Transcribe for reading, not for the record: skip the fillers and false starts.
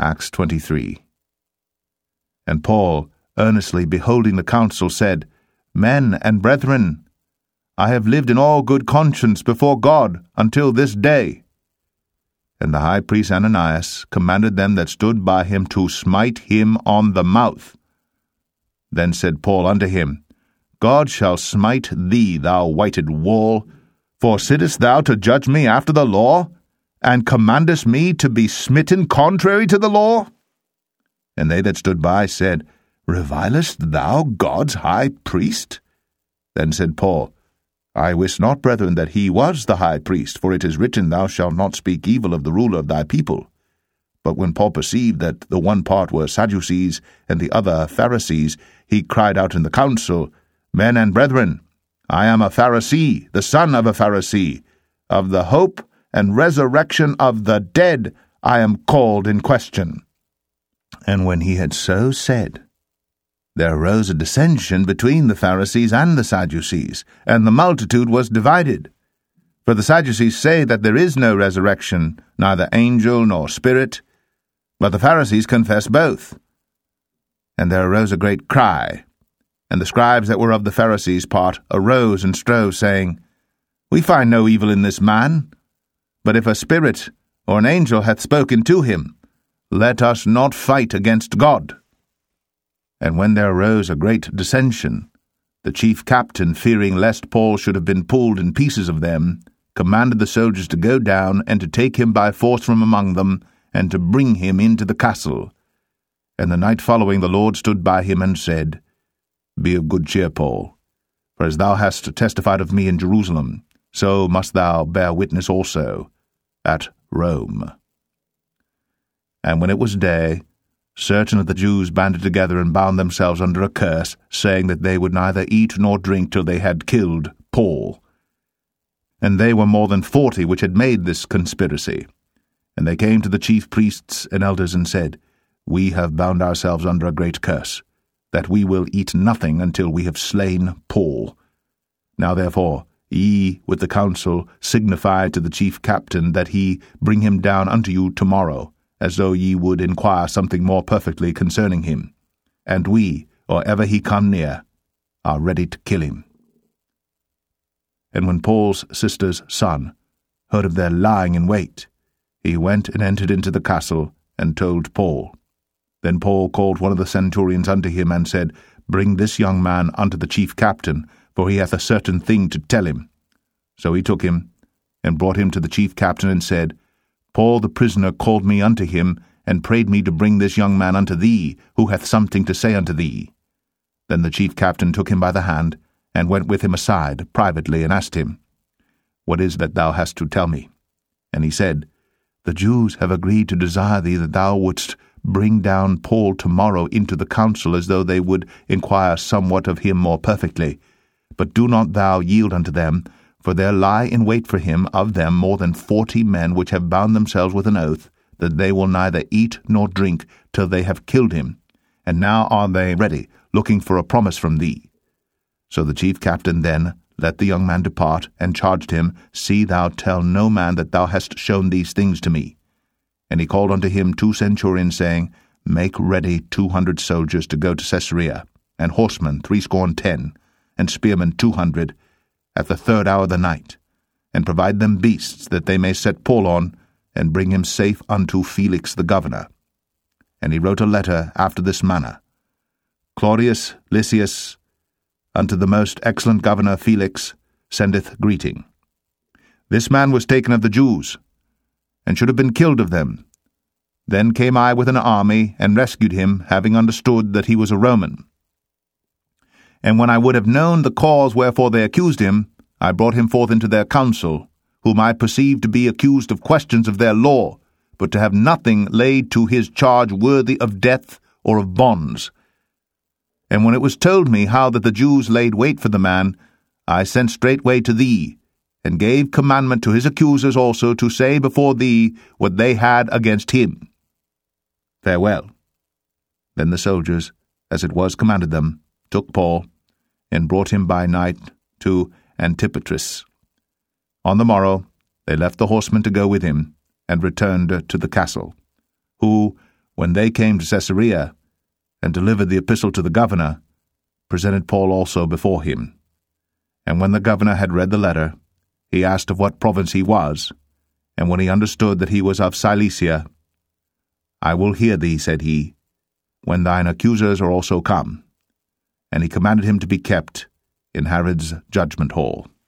Acts 23. And Paul, earnestly beholding the council, said, Men and brethren, I have lived in all good conscience before God until this day. And the high priest Ananias commanded them that stood by him to smite him on the mouth. Then said Paul unto him, God shall smite thee, thou whited wall, for sittest thou to judge me after the law, and commandest me to be smitten contrary to the law? And they that stood by said, Revilest thou God's high priest? Then said Paul, I wist not, brethren, that he was the high priest, for it is written, Thou shalt not speak evil of the ruler of thy people. But when Paul perceived that the one part were Sadducees, and the other Pharisees, he cried out in the council, Men and brethren, I am a Pharisee, the son of a Pharisee. Of the hope and resurrection of the dead I am called in question. And when he had so said, there arose a dissension between the Pharisees and the Sadducees, and the multitude was divided. For the Sadducees say that there is no resurrection, neither angel nor spirit, but the Pharisees confess both. And there arose a great cry, and the scribes that were of the Pharisees' part arose and strove, saying, We find no evil in this man, but if a spirit or an angel hath spoken to him, let us not fight against God. And when there arose a great dissension, the chief captain, fearing lest Paul should have been pulled in pieces of them, commanded the soldiers to go down and to take him by force from among them, and to bring him into the castle. And the night following the Lord stood by him and said, Be of good cheer, Paul, for as thou hast testified of me in Jerusalem, so must thou bear witness also at Rome. And when it was day, certain of the Jews banded together and bound themselves under a curse, saying that they would neither eat nor drink till they had killed Paul. And they were more than 40 which had made this conspiracy. And they came to the chief priests and elders and said, We have bound ourselves under a great curse, that we will eat nothing until we have slain Paul. Now therefore, ye with the council signify to the chief captain that he bring him down unto you tomorrow, as though ye would inquire something more perfectly concerning him. And we, or ever he come near, are ready to kill him. And when Paul's sister's son heard of their lying in wait, he went and entered into the castle, and told Paul. Then Paul called one of the centurions unto him, and said, Bring this young man unto the chief captain, for he hath a certain thing to tell him. So he took him, and brought him to the chief captain, and said, Paul the prisoner called me unto him, and prayed me to bring this young man unto thee, who hath something to say unto thee. Then the chief captain took him by the hand, and went with him aside privately, and asked him, What is that thou hast to tell me? And he said, The Jews have agreed to desire thee that thou wouldst bring down Paul tomorrow into the council, as though they would inquire somewhat of him more perfectly. But do not thou yield unto them, for there lie in wait for him of them more than 40 men, which have bound themselves with an oath, that they will neither eat nor drink till they have killed him. And now are they ready, looking for a promise from thee. So the chief captain then let the young man depart, and charged him, See thou tell no man that thou hast shown these things to me. And he called unto him 2 centurions, saying, Make ready 200 soldiers to go to Caesarea, and horsemen 70, and spearmen 200, at the 3rd hour of the night, and provide them beasts, that they may set Paul on, and bring him safe unto Felix the governor. And he wrote a letter after this manner, Claudius Lysias, unto the most excellent governor Felix, sendeth greeting. This man was taken of the Jews, and should have been killed of them. Then came I with an army, and rescued him, having understood that he was a Roman. And when I would have known the cause wherefore they accused him, I brought him forth into their council, whom I perceived to be accused of questions of their law, but to have nothing laid to his charge worthy of death or of bonds. And when it was told me how that the Jews laid wait for the man, I sent straightway to thee, and gave commandment to his accusers also to say before thee what they had against him. Farewell. Then the soldiers, as it was commanded them, took Paul, and brought him by night to Antipatris. On the morrow they left the horsemen to go with him, and returned to the castle, who, when they came to Caesarea, and delivered the epistle to the governor, presented Paul also before him. And when the governor had read the letter, he asked of what province he was, and when he understood that he was of Cilicia, I will hear thee, said he, when thine accusers are also come. And he commanded him to be kept in Herod's judgment hall.